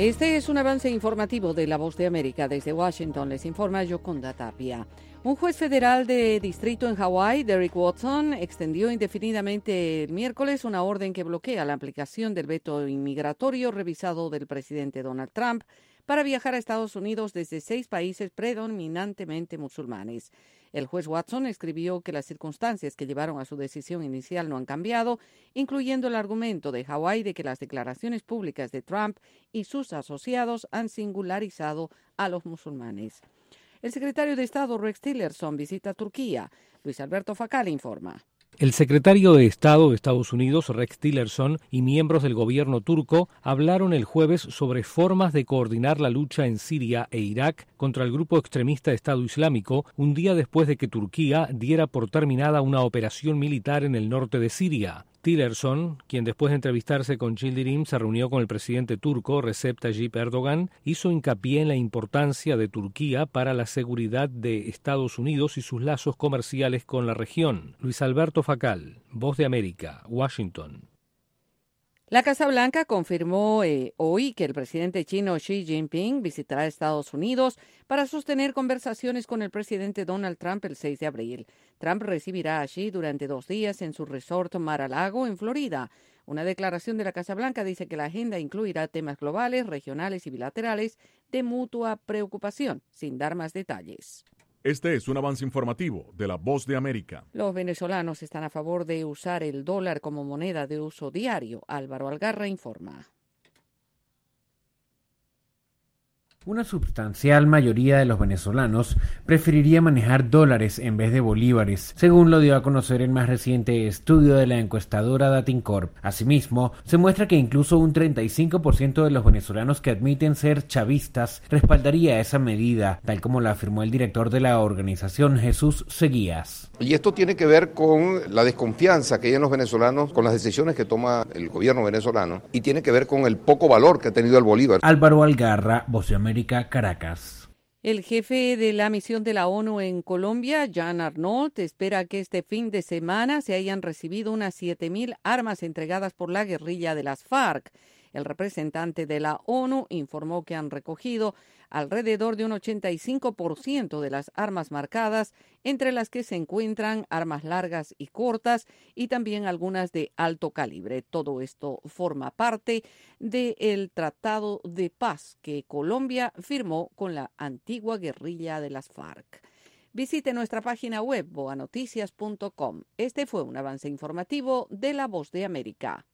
Este es un avance informativo de La Voz de América. Desde Washington les informa Yoconda Tapia. Un juez federal de distrito en Hawái, Derek Watson, extendió indefinidamente el miércoles una orden que bloquea la aplicación del veto inmigratorio revisado del presidente Donald Trump para viajar a Estados Unidos desde 6 países predominantemente musulmanes. El juez Watson escribió que las circunstancias que llevaron a su decisión inicial no han cambiado, incluyendo el argumento de Hawái de que las declaraciones públicas de Trump y sus asociados han singularizado a los musulmanes. El secretario de Estado Rex Tillerson visita Turquía. Luis Alberto Facal informa. El secretario de Estado de Estados Unidos, Rex Tillerson, y miembros del gobierno turco hablaron el jueves sobre formas de coordinar la lucha en Siria e Irak contra el grupo extremista Estado Islámico, un día después de que Turquía diera por terminada una operación militar en el norte de Siria. Tillerson, quien después de entrevistarse con Yildirim se reunió con el presidente turco Recep Tayyip Erdogan, hizo hincapié en la importancia de Turquía para la seguridad de Estados Unidos y sus lazos comerciales con la región. Luis Alberto Facal, Voz de América, Washington. La Casa Blanca confirmó hoy que el presidente chino Xi Jinping visitará Estados Unidos para sostener conversaciones con el presidente Donald Trump el 6 de abril. Trump recibirá a Xi durante 2 días en su resort Mar-a-Lago, en Florida. Una declaración de la Casa Blanca dice que la agenda incluirá temas globales, regionales y bilaterales de mutua preocupación, sin dar más detalles. Este es un avance informativo de La Voz de América. Los venezolanos están a favor de usar el dólar como moneda de uso diario. Álvaro Algarra informa. Una sustancial mayoría de los venezolanos preferiría manejar dólares en vez de bolívares, según lo dio a conocer el más reciente estudio de la encuestadora Datincorp. Asimismo, se muestra que incluso un 35% de los venezolanos que admiten ser chavistas respaldaría esa medida, tal como lo afirmó el director de la organización, Jesús Seguías. Y esto tiene que ver con la desconfianza que hay en los venezolanos con las decisiones que toma el gobierno venezolano y tiene que ver con el poco valor que ha tenido el bolívar. Álvaro Algarra, Voz de América, Caracas. El jefe de la misión de la ONU en Colombia, Jean Arnault, espera que este fin de semana se hayan recibido unas 7.000 armas entregadas por la guerrilla de las FARC. El representante de la ONU informó que han recogido alrededor de un 85% de las armas marcadas, entre las que se encuentran armas largas y cortas y también algunas de alto calibre. Todo esto forma parte del Tratado de Paz que Colombia firmó con la antigua guerrilla de las FARC. Visite nuestra página web boanoticias.com. Este fue un avance informativo de La Voz de América.